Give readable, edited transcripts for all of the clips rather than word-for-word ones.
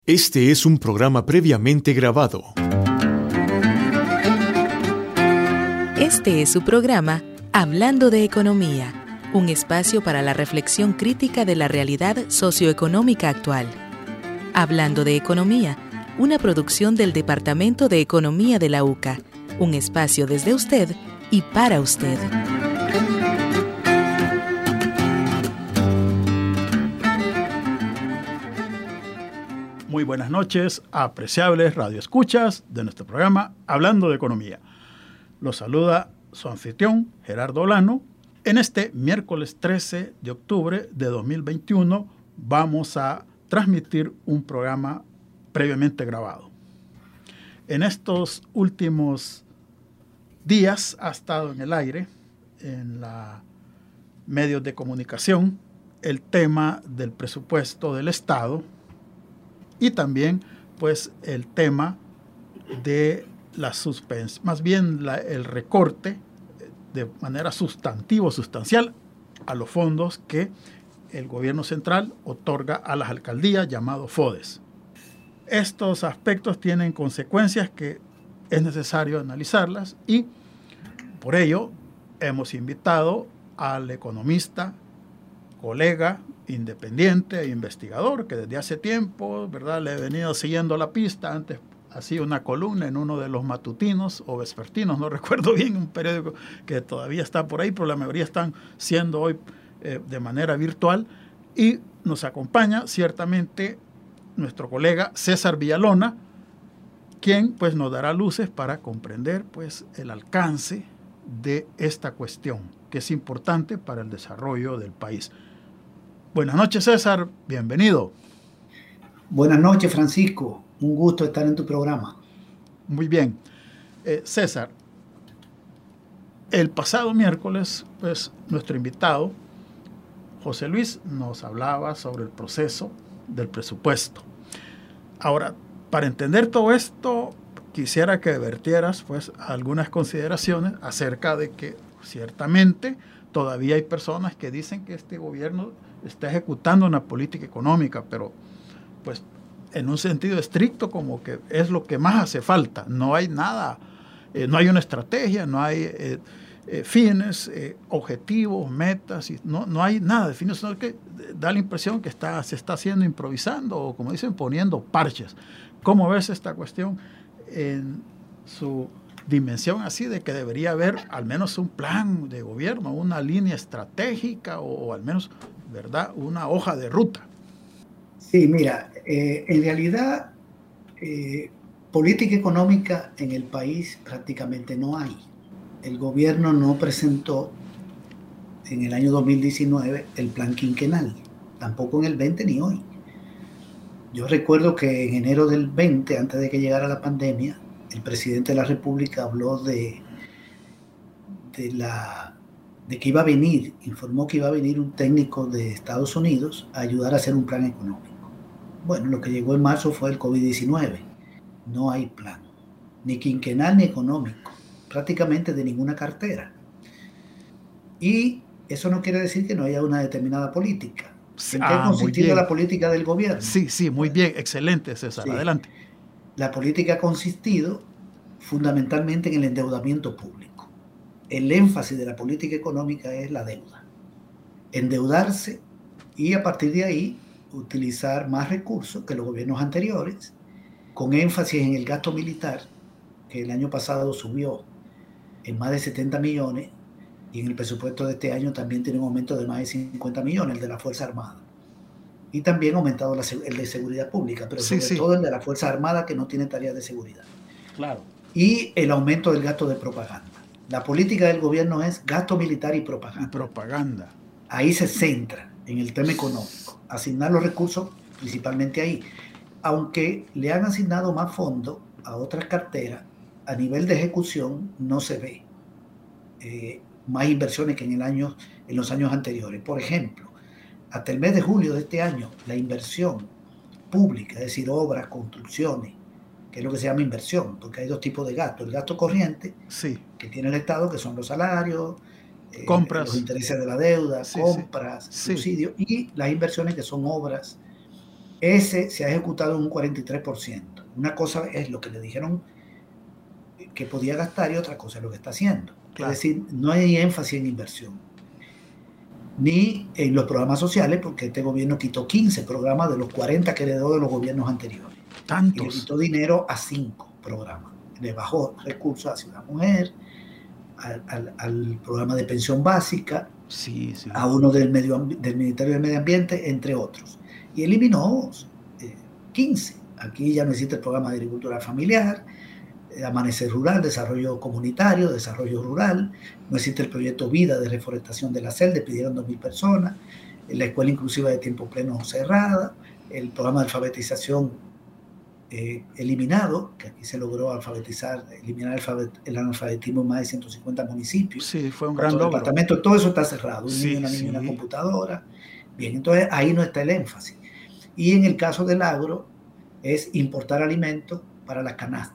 Este es un programa previamente grabado. Este es su programa Hablando de Economía, un espacio para la reflexión crítica de la realidad socioeconómica actual. Hablando de Economía, una producción del Departamento de Economía de la UCA, un espacio desde usted y para usted. Muy buenas noches, apreciables radioescuchas de nuestro programa Hablando de Economía. Los saluda su anfitrión, Gerardo Olano. En este miércoles 13 de octubre de 2021 vamos a transmitir un programa previamente grabado. En estos últimos días ha estado en el aire, en los medios de comunicación, el tema del presupuesto del Estado y también pues el tema de la suspensión, más bien el recorte de manera sustancial a los fondos que el gobierno central otorga a las alcaldías, llamados FODES. Estos aspectos tienen consecuencias que es necesario analizarlas y por ello hemos invitado al economista, colega, independiente e investigador que desde hace tiempo, ¿verdad?, le he venido siguiendo la pista. Antes hacía una columna en uno de los matutinos o vespertinos, no recuerdo bien, un periódico que todavía está por ahí, pero la mayoría están siendo hoy de manera virtual. Y nos acompaña ciertamente nuestro colega César Villalona, quien pues nos dará luces para comprender pues el alcance de esta cuestión, que es importante para el desarrollo del país. Buenas noches, César, bienvenido. Buenas noches, Francisco, un gusto estar en tu programa. Muy bien. César, el pasado miércoles, pues nuestro invitado, José Luis, nos hablaba sobre el proceso del presupuesto. Ahora, para entender todo esto, quisiera que vertieras pues algunas consideraciones acerca de que ciertamente todavía hay personas que dicen que este gobierno está ejecutando una política económica, pero pues en un sentido estricto como que es lo que más hace falta. No hay nada, no hay una estrategia, no hay fines, objetivos, metas, no hay nada definido, sino que da la impresión que se está haciendo improvisando o, como dicen, poniendo parches. ¿Cómo ves esta cuestión en su dimensión así de que debería haber al menos un plan de gobierno, una línea estratégica o al menos, ¿verdad?, una hoja de ruta? Sí, mira, en realidad política económica en el país prácticamente no hay. El gobierno no presentó en el año 2019 el plan quinquenal, tampoco en el 20 ni hoy. Yo recuerdo que en enero del 20, antes de que llegara la pandemia, el presidente de la República habló de que iba a venir, informó que iba a venir un técnico de Estados Unidos a ayudar a hacer un plan económico. Bueno, lo que llegó en marzo fue el COVID-19. No hay plan, ni quinquenal ni económico, prácticamente de ninguna cartera. Y eso no quiere decir que no haya una determinada política. ¿En qué ha consistido la política del gobierno? Sí, muy bien, excelente, César, sí. Adelante. La política ha consistido fundamentalmente en el endeudamiento público. El énfasis de la política económica es la deuda. Endeudarse y a partir de ahí utilizar más recursos que los gobiernos anteriores, con énfasis en el gasto militar, que el año pasado subió en más de 70 millones, y en el presupuesto de este año también tiene un aumento de más de 50 millones, el de la Fuerza Armada. Y también ha aumentado el de seguridad pública, pero sobre todo el de la Fuerza Armada, que no tiene tareas de seguridad. Claro. Y el aumento del gasto de propaganda. La política del gobierno es gasto militar y propaganda. Ahí se centra en el tema económico, asignar los recursos principalmente ahí. Aunque le han asignado más fondos a otras carteras, a nivel de ejecución no se ve más inversiones que en los años anteriores. Por ejemplo, hasta el mes de julio de este año, la inversión pública, es decir, obras, construcciones, que es lo que se llama inversión, porque hay dos tipos de gasto. El gasto corriente, que tiene el Estado, que son los salarios, compras, los intereses de la deuda, compras, subsidios, y las inversiones que son obras Ese se ha ejecutado en un 43%. Una cosa es lo que le dijeron que podía gastar y otra cosa es lo que está haciendo. Claro. Es decir, no hay énfasis en inversión, ni en los programas sociales, porque este gobierno quitó 15 programas de los 40 que heredó de los gobiernos anteriores. ¿Tantos? Y le quitó dinero a 5 programas. Le bajó recursos a Ciudad Mujer, al programa de pensión básica, sí. a uno del Ministerio del Medio Ambiente, entre otros. Y eliminó 15. Aquí ya no existe el programa de agricultura familiar, Amanecer Rural, desarrollo comunitario, desarrollo rural, no existe el proyecto Vida de reforestación de la selva, pidieron 2.000 personas, la escuela inclusiva de tiempo pleno cerrada, el programa de alfabetización eliminado, que aquí se logró eliminar el analfabetismo en más de 150 municipios. Sí, fue un gran logro. Departamento, todo eso está cerrado, un niño, una niña, una computadora. Bien, entonces ahí no está el énfasis. Y en el caso del agro, es importar alimentos para la canasta.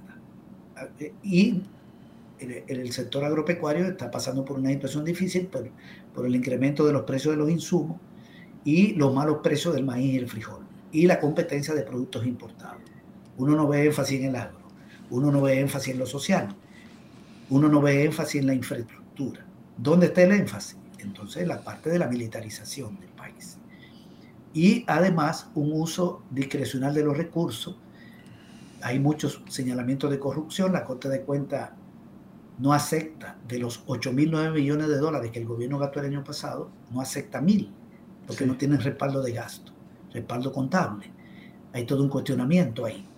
Y el sector agropecuario está pasando por una situación difícil por el incremento de los precios de los insumos y los malos precios del maíz y el frijol y la competencia de productos importados. Uno no ve énfasis en el agro, uno no ve énfasis en lo social, uno no ve énfasis en la infraestructura. ¿Dónde está el énfasis? Entonces, la parte de la militarización del país. Y además, un uso discrecional de los recursos. Hay muchos señalamientos de corrupción. La Corte de Cuentas no acepta de los 8.009 millones de dólares que el gobierno gastó el año pasado, no acepta 1.000, porque no tienen respaldo de gasto, respaldo contable. Hay todo un cuestionamiento ahí.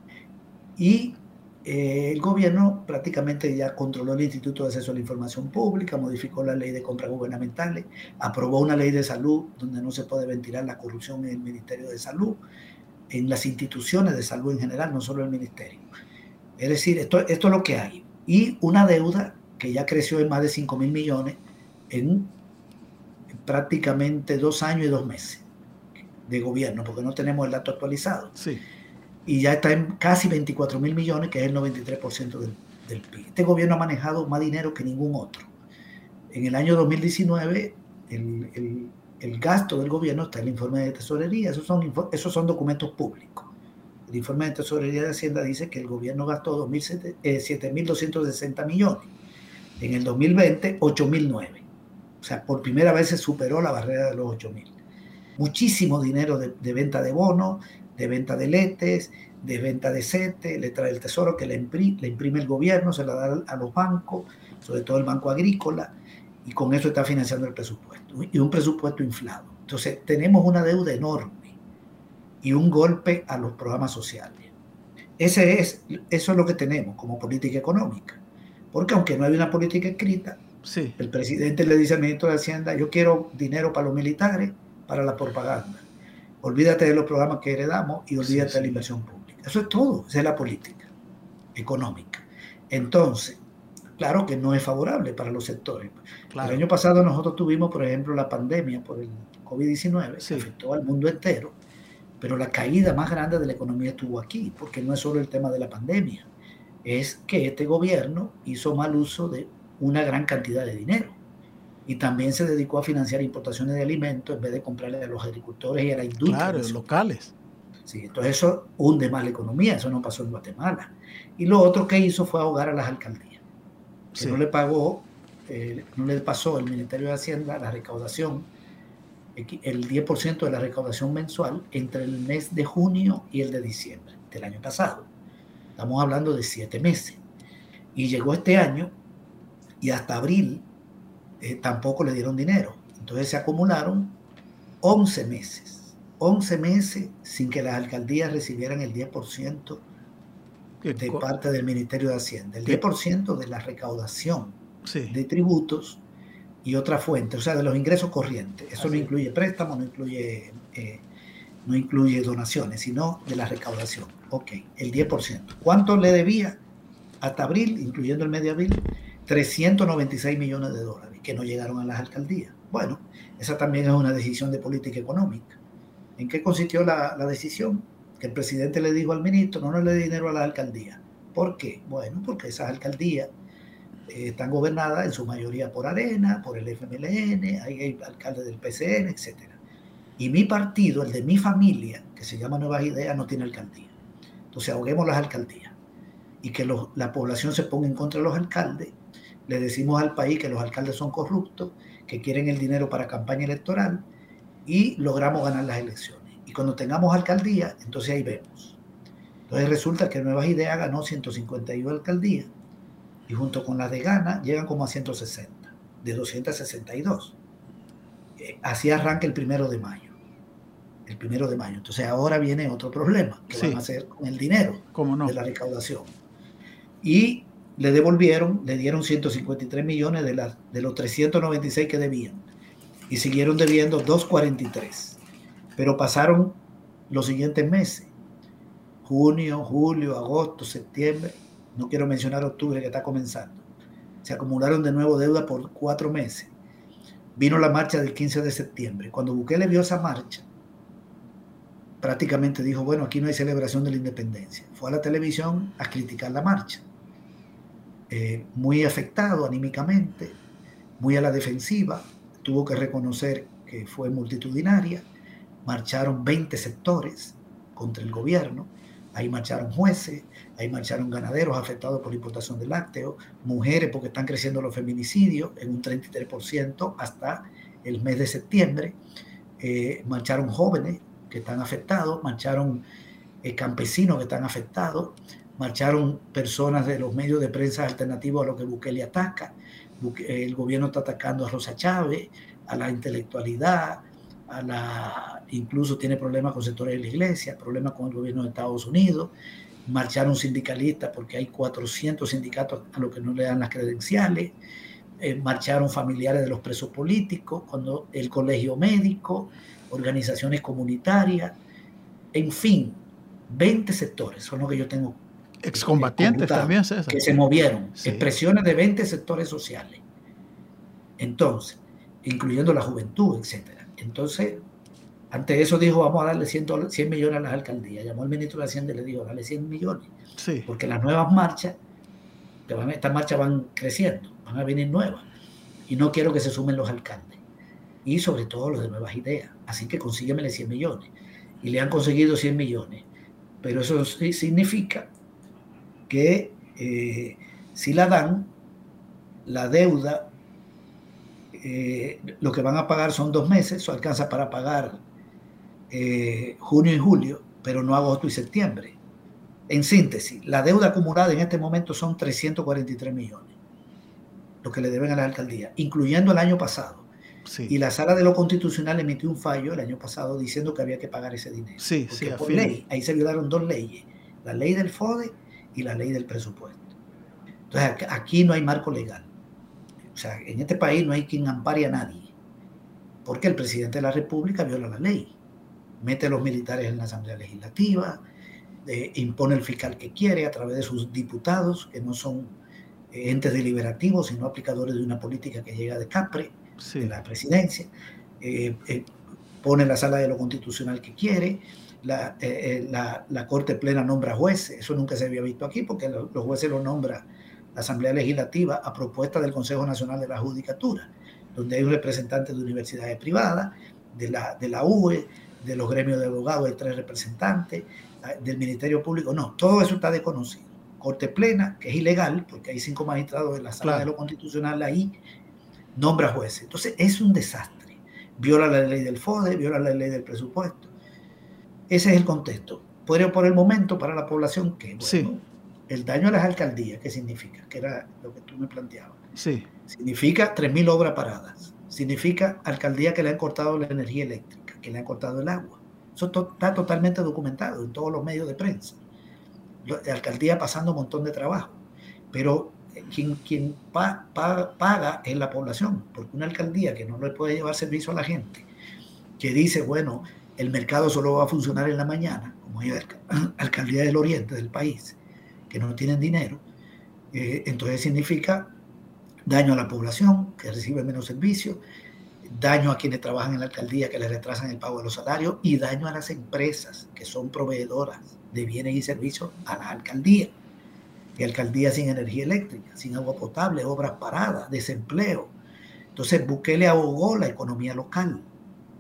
Y el gobierno prácticamente ya controló el Instituto de Acceso a la Información Pública, modificó la ley de compras gubernamentales, aprobó una ley de salud donde no se puede ventilar la corrupción en el Ministerio de Salud, en las instituciones de salud en general, no solo el ministerio. Es decir, esto es lo que hay. Y una deuda que ya creció en más de 5.000 millones en prácticamente 2 años y 2 meses de gobierno, porque no tenemos el dato actualizado. Sí. Y ya está en casi 24.000 millones, que es el 93% del PIB. Este gobierno ha manejado más dinero que ningún otro. En el año 2019, el gasto del gobierno está en el informe de tesorería. Esos son documentos públicos. El informe de tesorería de Hacienda dice que el gobierno gastó 7.260 millones. En el 2020, 8.009. O sea, por primera vez se superó la barrera de los 8.000. Muchísimo dinero de venta de bonos, de venta de letes, de venta de CETE, letra del Tesoro que le imprime el gobierno, se la da a los bancos, sobre todo el Banco Agrícola, y con eso está financiando el presupuesto. Y un presupuesto inflado. Entonces, tenemos una deuda enorme y un golpe a los programas sociales. Eso es lo que tenemos como política económica. Porque aunque no hay una política escrita, el presidente le dice al ministro de Hacienda, yo quiero dinero para los militares, para la propaganda. Olvídate de los programas que heredamos y olvídate de la inversión pública. Eso es todo, esa es la política económica. Entonces, claro que no es favorable para los sectores. Claro. El año pasado nosotros tuvimos, por ejemplo, la pandemia por el COVID-19, que afectó al mundo entero, pero la caída más grande de la economía estuvo aquí, porque no es solo el tema de la pandemia, es que este gobierno hizo mal uso de una gran cantidad de dinero. Y también se dedicó a financiar importaciones de alimentos en vez de comprarle a los agricultores y a la industria. Claro, locales. Sí, entonces eso hunde más la economía, eso no pasó en Guatemala. Y lo otro que hizo fue ahogar a las alcaldías. Que no le pasó el Ministerio de Hacienda la recaudación, el 10% de la recaudación mensual entre el mes de junio y el de diciembre del año pasado. Estamos hablando de 7 meses. Y llegó este año y hasta abril tampoco le dieron dinero. Entonces se acumularon 11 meses. 11 meses sin que las alcaldías recibieran el 10% de parte del Ministerio de Hacienda. El 10% de la recaudación de tributos y otra fuente, o sea, de los ingresos corrientes. Eso no incluye préstamos, no incluye donaciones, sino de la recaudación. Ok, el 10%. ¿Cuánto le debía hasta abril, incluyendo el mes de abril? 396 millones de dólares que no llegaron a las alcaldías. Bueno, esa también es una decisión de política económica. ¿En qué consistió la decisión? Que el presidente le dijo al ministro, no le dé dinero a las alcaldías. ¿Por qué? Bueno, porque esas alcaldías están gobernadas en su mayoría por Arena, por el FMLN, hay alcaldes del PCN, etc. Y mi partido, el de mi familia, que se llama Nuevas Ideas, no tiene alcaldía. Entonces ahoguemos las alcaldías y que la población se ponga en contra de los alcaldes. Le decimos al país que los alcaldes son corruptos, que quieren el dinero para campaña electoral y logramos ganar las elecciones. Y cuando tengamos alcaldía, entonces ahí vemos. Entonces resulta que Nuevas Ideas ganó 151 alcaldías y junto con las de Ghana llegan como a 160, de 262. Así arranca el 1 de mayo. El 1 de mayo. Entonces ahora viene otro problema que van a hacer con el dinero de la recaudación. Y le dieron 153 millones de los 396 que debían. Y siguieron debiendo 243. Pero pasaron los siguientes meses. Junio, julio, agosto, septiembre. No quiero mencionar octubre que está comenzando. Se acumularon de nuevo deuda por 4 meses. Vino la marcha del 15 de septiembre. Cuando Bukele vio esa marcha, prácticamente dijo, bueno, aquí no hay celebración de la independencia. Fue a la televisión a criticar la marcha. Muy afectado anímicamente, muy a la defensiva. Tuvo que reconocer que fue multitudinaria. Marcharon 20 sectores contra el gobierno. Ahí marcharon jueces, ahí marcharon ganaderos afectados por la importación de lácteos, mujeres porque están creciendo los feminicidios en un 33% hasta el mes de septiembre. Marcharon jóvenes que están afectados, marcharon campesinos que están afectados, marcharon personas de los medios de prensa alternativos a lo que Bukele ataca. El gobierno está atacando a Rosa Chávez, a la intelectualidad, incluso tiene problemas con sectores de la iglesia, problemas con el gobierno de Estados Unidos. Marcharon sindicalistas porque hay 400 sindicatos a los que no le dan las credenciales. Marcharon familiares de los presos políticos, cuando el colegio médico, organizaciones comunitarias, en fin, 20 sectores son los que yo tengo. Excombatientes también, César. Que se movieron, expresiones de 20 sectores sociales. Entonces, incluyendo la juventud, etc. Entonces, ante eso dijo, vamos a darle 100 millones a las alcaldías. Llamó al ministro de Hacienda y le dijo, dale 100 millones. Sí. Porque las nuevas marchas, estas marchas van creciendo, van a venir nuevas. Y no quiero que se sumen los alcaldes. Y sobre todo los de Nuevas Ideas. Así que consíguemele 100 millones. Y le han conseguido 100 millones. Pero eso sí significa que si la dan, la deuda, lo que van a pagar son 2 meses, eso alcanza para pagar junio y julio, pero no agosto y septiembre. En síntesis, la deuda acumulada en este momento son 343 millones, lo que le deben a la alcaldía, incluyendo el año pasado. Sí. Y la Sala de lo Constitucional emitió un fallo el año pasado diciendo que había que pagar ese dinero. Sí, porque por ley, ahí se violaron 2 leyes, la ley del FODE y la ley del presupuesto. Entonces aquí no hay marco legal. O sea, en este país no hay quien ampare a nadie, porque el presidente de la República viola la ley, mete a los militares en la Asamblea Legislativa, impone el fiscal que quiere a través de sus diputados, que no son entes deliberativos, sino aplicadores de una política que llega de Capre, de la presidencia, pone la Sala de lo Constitucional que quiere, la Corte Plena nombra jueces. Eso nunca se había visto aquí, porque los jueces los nombra la Asamblea Legislativa a propuesta del Consejo Nacional de la Judicatura, donde hay un representante de universidades privadas, de la UE, de los gremios de abogados, hay 3 representantes, del Ministerio Público. No, todo eso está desconocido. Corte Plena, que es ilegal, porque hay 5 magistrados de la Sala de lo Constitucional ahí, nombra jueces. Entonces es un desastre. Viola la ley del FODE, viola la ley del presupuesto. Ese es el contexto. Pero por el momento, para la población, ¿qué? Bueno, el daño a las alcaldías, ¿qué significa? Que era lo que tú me planteabas. Sí. Significa 3.000 obras paradas. Significa alcaldías que le han cortado la energía eléctrica, que le han cortado el agua. Eso está totalmente documentado en todos los medios de prensa. La alcaldía pasando un montón de trabajo. Pero quien paga es la población, porque una alcaldía que no le puede llevar servicio a la gente, que dice, bueno, el mercado solo va a funcionar en la mañana, como hay alcaldías del oriente del país, que no tienen dinero, entonces significa daño a la población, que recibe menos servicios, daño a quienes trabajan en la alcaldía, que les retrasan el pago de los salarios, y daño a las empresas que son proveedoras de bienes y servicios a la alcaldía. Y alcaldía sin energía eléctrica, sin agua potable, obras paradas, desempleo. Entonces Bukele ahogó la economía local.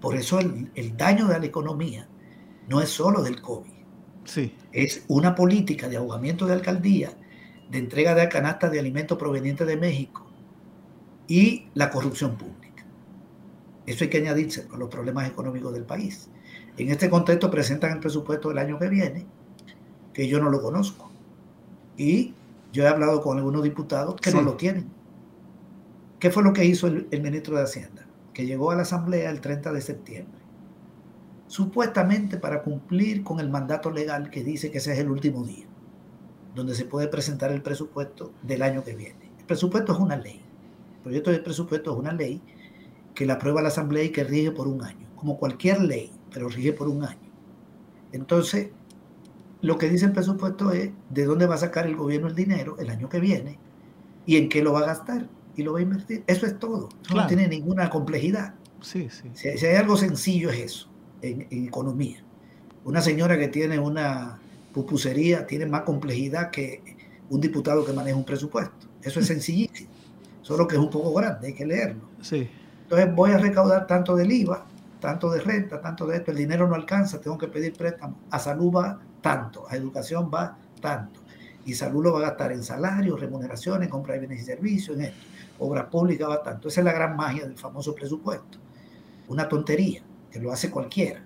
Por eso el daño de la economía no es solo del COVID. Sí. Es una política de ahogamiento de alcaldía, de entrega de canastas de alimentos provenientes de México y la corrupción pública. Eso hay que añadirse a los problemas económicos del país. En este contexto presentan el presupuesto del año que viene, que yo no lo conozco. Y yo he hablado con algunos diputados que no lo tienen. ¿Qué fue lo que hizo el ministro de Hacienda? Que llegó a la Asamblea el 30 de septiembre. Supuestamente para cumplir con el mandato legal que dice que ese es el último día, donde se puede presentar el presupuesto del año que viene. El presupuesto es una ley. El proyecto de presupuesto es una ley que la aprueba la Asamblea y que rige por un año, como cualquier ley, pero rige por un año. Entonces, lo que dice el presupuesto es de dónde va a sacar el gobierno el dinero el año que viene y en qué lo va a gastar y lo va a invertir. Eso es todo. Claro. No tiene ninguna complejidad. Sí, sí. Si hay algo sencillo es eso, en economía. Una señora que tiene una pupusería tiene más complejidad que un diputado que maneja un presupuesto. Eso es sencillísimo. Solo que es un poco grande, hay que leerlo. Sí. Entonces voy a recaudar tanto del IVA, tanto de renta, tanto de esto. El dinero no alcanza, tengo que pedir préstamo. A salud va tanto, a educación va tanto. Y salud lo va a gastar en salarios, remuneraciones, compra de bienes y servicios, en esto. Obra pública va tanto. Esa es la gran magia del famoso presupuesto. Una tontería que lo hace cualquiera.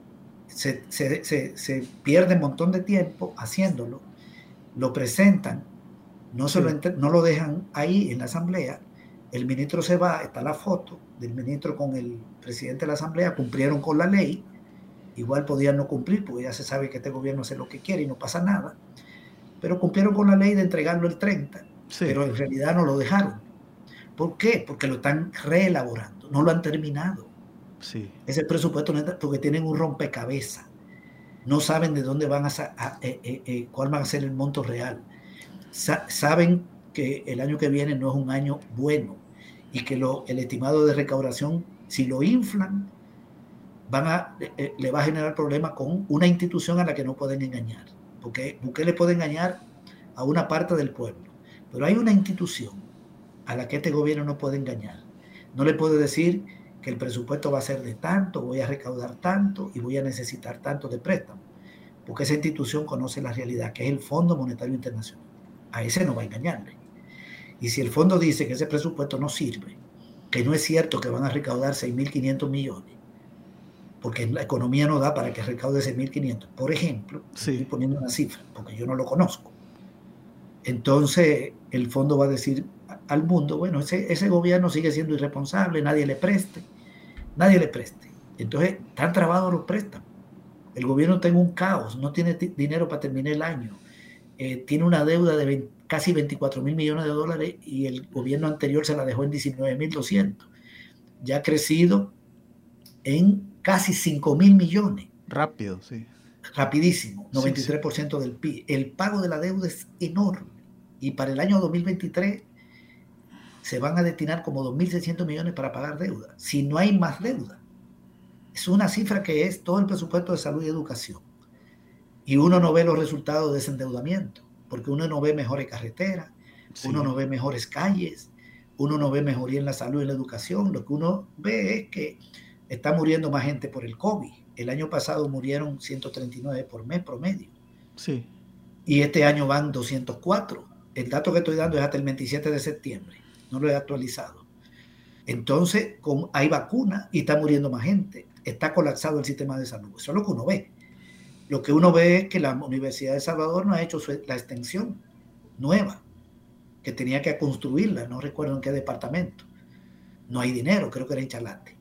Se pierde un montón de tiempo haciéndolo, lo presentan, no lo dejan ahí en la Asamblea, el ministro se va, está la foto del ministro con el presidente de la Asamblea, cumplieron con la ley, igual podían no cumplir porque ya se sabe que este gobierno hace lo que quiere y no pasa nada, pero cumplieron con la ley de entregarlo el 30, pero en realidad no lo dejaron. ¿Por qué? Porque lo están reelaborando, no lo han terminado. Sí. Ese presupuesto porque tienen un rompecabezas. No saben de dónde van cuál va a ser el monto real. Saben que el año que viene no es un año bueno y que el estimado de recaudación, si lo inflan, le va a generar problemas con una institución a la que no pueden engañar. Porque Bukele puede engañar a una parte del pueblo, pero hay una institución a la que este gobierno no puede engañar. No le puede decir que el presupuesto va a ser de tanto, voy a recaudar tanto y voy a necesitar tanto de préstamo, porque esa institución conoce la realidad, que es el Fondo Monetario Internacional. A ese no va a engañarle. Y si el fondo dice que ese presupuesto no sirve, que no es cierto que van a recaudar 6.500 millones, porque la economía no da para que recaude 6.500, por ejemplo, estoy poniendo una cifra, porque yo no lo conozco. Entonces el fondo va a decir al mundo, bueno, ese gobierno sigue siendo irresponsable, nadie le preste. Entonces están trabados los préstamos. El gobierno está en un caos, no tiene dinero para terminar el año. Tiene una deuda de casi 24.000 millones de dólares y el gobierno anterior se la dejó en 19.200. Ya ha crecido en casi 5.000 millones. Rápido, sí. Rapidísimo, 93% del PIB. El pago de la deuda es enorme. Y para el año 2023 se van a destinar como 2.600 millones para pagar deuda. Si no hay más deuda. Es una cifra que es todo el presupuesto de salud y educación. Y uno no ve los resultados de ese endeudamiento, porque uno no ve mejores carreteras, uno no ve mejores calles, uno no ve mejoría en la salud y en la educación. Lo que uno ve es que está muriendo más gente por el COVID. El año pasado murieron 139 por mes promedio. Sí. Y este año van 204. El dato que estoy dando es hasta el 27 de septiembre. No lo he actualizado. Entonces, hay vacuna y está muriendo más gente. Está colapsado el sistema de salud. Eso es lo que uno ve. Lo que uno ve es que la Universidad de El Salvador no ha hecho la extensión nueva, que tenía que construirla. No recuerdo en qué departamento. No hay dinero, creo que era en Chalate.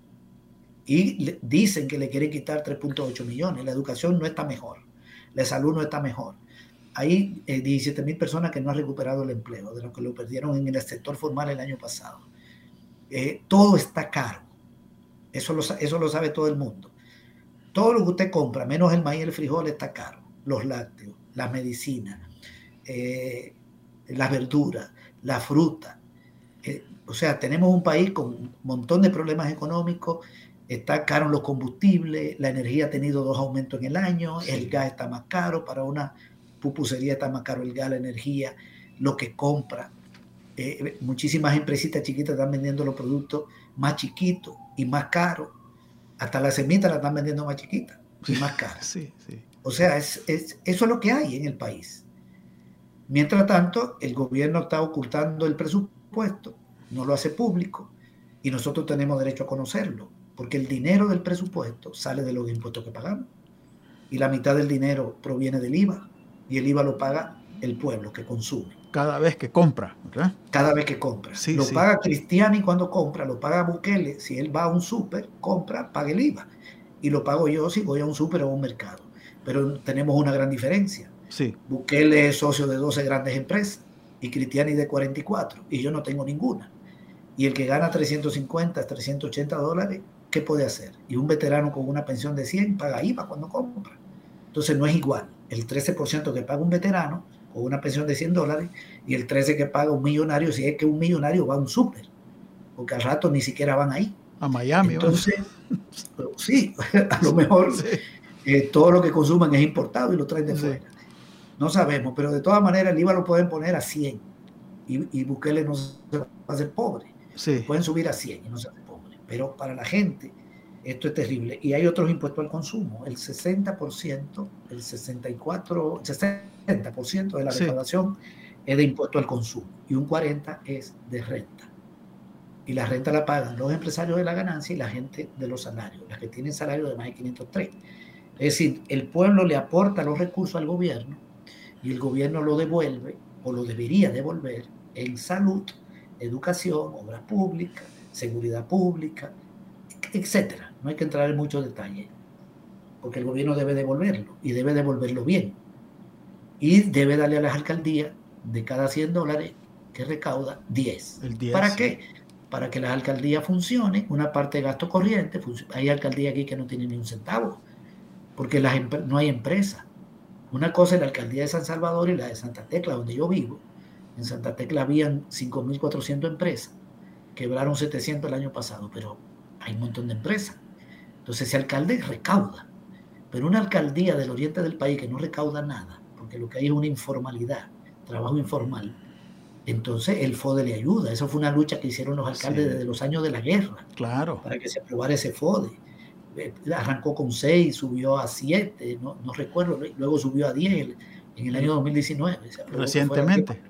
Y dicen que le quieren quitar 3.8 millones. La educación no está mejor. La salud no está mejor. Hay 17.000 personas que no han recuperado el empleo, de los que lo perdieron en el sector formal el año pasado. Todo está caro. Eso lo sabe todo el mundo. Todo lo que usted compra, menos el maíz y el frijol, está caro. Los lácteos, las medicinas, las verduras, la fruta. O sea, tenemos un país con un montón de problemas económicos. Está caro los combustibles, la energía ha tenido 2 aumentos en el año, el gas está más caro, para una pupusería está más caro el gas, la energía, lo que compra. Muchísimas empresitas chiquitas están vendiendo los productos más chiquitos y más caros. Hasta la semita la están vendiendo más chiquita y más cara. Sí, sí. O sea, eso es lo que hay en el país. Mientras tanto, el gobierno está ocultando el presupuesto, no lo hace público, y nosotros tenemos derecho a conocerlo, porque el dinero del presupuesto sale de los impuestos que pagamos, y la mitad del dinero proviene del IVA, y el IVA lo paga el pueblo que consume. Cada vez que compra, ¿verdad? Cada vez que compra. Sí, lo sí. paga Cristiani cuando compra, lo paga Bukele. Si él va a un súper, compra, paga el IVA. Y lo pago yo si voy a un súper o a un mercado. Pero tenemos una gran diferencia. Sí. Bukele es socio de 12 grandes empresas y Cristiani de 44. Y yo no tengo ninguna. Y el que gana 350, 380 dólares, ¿qué puede hacer? Y un veterano con una pensión de 100 paga IVA cuando compra. Entonces no es igual. El 13% que paga un veterano con una pensión de 100 dólares y el 13% que paga un millonario, si es que un millonario va a un súper, porque al rato ni siquiera van ahí. A Miami. Entonces, sí, a lo mejor sí. Todo lo que consuman es importado y lo traen de fuera. No sabemos, pero de todas maneras el IVA lo pueden poner a 100 y Bukele no se va a hacer pobre. Sí. Pueden subir a 100 y no se hace pobre. Pero para la gente esto es terrible. Y hay otros impuestos al consumo. El 60%, el 60% de la recaudación es de impuesto al consumo y un 40% es de renta. Y la renta la pagan los empresarios de la ganancia y la gente de los salarios, las que tienen salario de más de 503. Es decir, el pueblo le aporta los recursos al gobierno y el gobierno lo devuelve o lo debería devolver en salud, educación, obra pública, seguridad pública, etcétera. No hay que entrar en muchos detalles, porque el gobierno debe devolverlo y debe devolverlo bien. Y debe darle a las alcaldías de cada 100 dólares que recauda 10. El 10. ¿Para qué? Para que las alcaldías funcionen, una parte de gasto corriente. Hay alcaldías aquí que no tienen ni un centavo, porque no hay empresa. Una cosa es la alcaldía de San Salvador y la de Santa Tecla, donde yo vivo. En Santa Tecla habían 5.400 empresas, quebraron 700 el año pasado, pero hay un montón de empresas. Entonces ese alcalde recauda, pero una alcaldía del oriente del país que no recauda nada, porque lo que hay es una informalidad, trabajo informal, entonces el FODE le ayuda. Eso fue una lucha que hicieron los alcaldes desde los años de la guerra, para que se aprobara ese FODE. Arrancó con 6, subió a 7, no recuerdo, luego subió a 10 en el año 2019. Recientemente.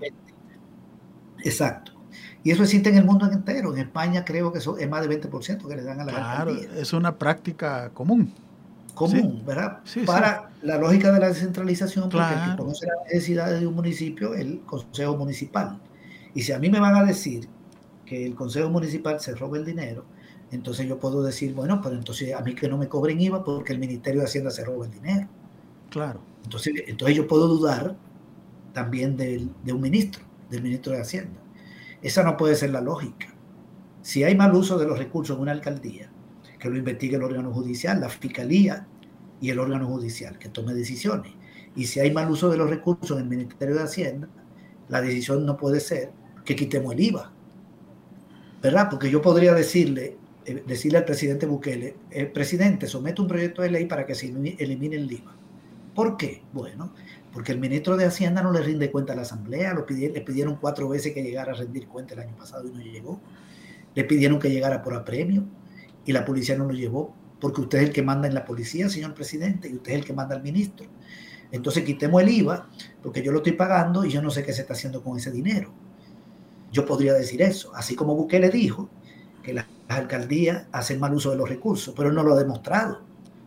Exacto. Y eso existe en el mundo entero. En España creo que eso es más de 20% que le dan a las alcaldías. Es una práctica común. ¿Verdad? Para la lógica de la descentralización, porque el que conoce las necesidades de un municipio es el Consejo Municipal. Y si a mí me van a decir que el Consejo Municipal se roba el dinero, entonces yo puedo decir, bueno, pero entonces a mí que no me cobren IVA porque el Ministerio de Hacienda se roba el dinero. Claro. Entonces yo puedo dudar también del ministro de Hacienda. Esa no puede ser la lógica. Si hay mal uso de los recursos en una alcaldía, que lo investigue el órgano judicial, la fiscalía y el órgano judicial, que tome decisiones. Y si hay mal uso de los recursos en el Ministerio de Hacienda, la decisión no puede ser que quitemos el IVA, ¿verdad? Porque yo podría decirle al presidente Bukele, presidente, somete un proyecto de ley para que se elimine el IVA. ¿Por qué? Bueno, porque el ministro de Hacienda no le rinde cuenta a la Asamblea, le pidieron 4 veces que llegara a rendir cuenta el año pasado y no llegó. Le pidieron que llegara por apremio y la policía no lo llevó, porque usted es el que manda en la policía, señor presidente, y usted es el que manda al ministro. Entonces quitemos el IVA, porque yo lo estoy pagando y yo no sé qué se está haciendo con ese dinero. Yo podría decir eso, así como Bukele dijo que las alcaldías hacen mal uso de los recursos, pero él no lo ha demostrado.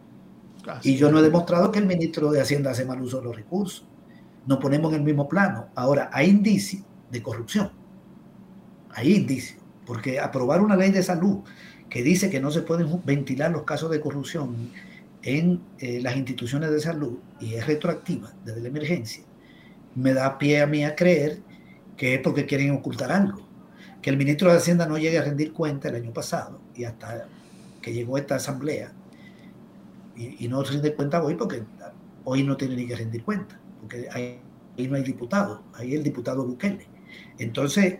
Y yo no he demostrado que el ministro de Hacienda hace mal uso de los recursos. Nos ponemos en el mismo plano. Ahora, hay indicios de corrupción. Hay indicios, porque aprobar una ley de salud que dice que no se pueden ventilar los casos de corrupción en las instituciones de salud y es retroactiva desde la emergencia, me da pie a mí a creer que es porque quieren ocultar algo. Que el ministro de Hacienda no llegue a rendir cuenta el año pasado y hasta que llegó esta asamblea y no rinde cuenta hoy, porque hoy no tiene ni que rendir cuenta, porque ahí no hay diputado, ahí el diputado Bukele. Entonces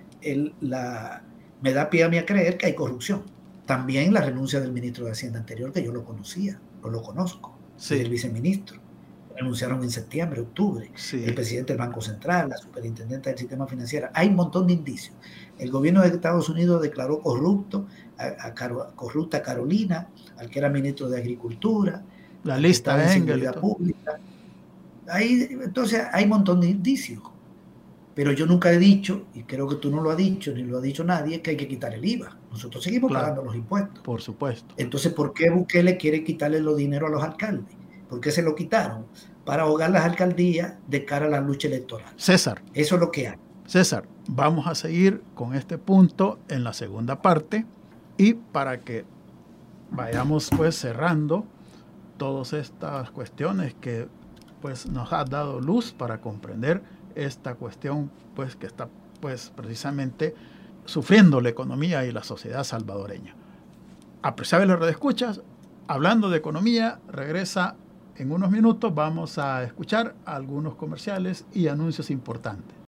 me da pie a mí a creer que hay corrupción. También la renuncia del ministro de Hacienda anterior, que yo lo conocía, lo conozco, el viceministro. Anunciaron en septiembre, octubre, sí. El presidente del Banco Central, la superintendente del sistema financiero. Hay un montón de indicios. El gobierno de Estados Unidos declaró corrupta a Carolina, al que era ministro de Agricultura, la lista de seguridad pública. Entonces hay un montón de indicios. Pero yo nunca he dicho, y creo que tú no lo has dicho, ni lo ha dicho nadie, que hay que quitar el IVA. Nosotros seguimos pagando los impuestos. Por supuesto. Entonces, ¿por qué Bukele quiere quitarle los dineros a los alcaldes? ¿Por qué se lo quitaron? Para ahogar las alcaldías de cara a la lucha electoral. César. Eso es lo que hay. César, vamos a seguir con este punto en la segunda parte, y para que vayamos pues cerrando todas estas cuestiones que pues nos ha dado luz para comprender esta cuestión pues que está pues precisamente sufriendo la economía y la sociedad salvadoreña. Apreciables los radioescuchas, hablando de economía, regresa en unos minutos. Vamos a escuchar algunos comerciales y anuncios importantes.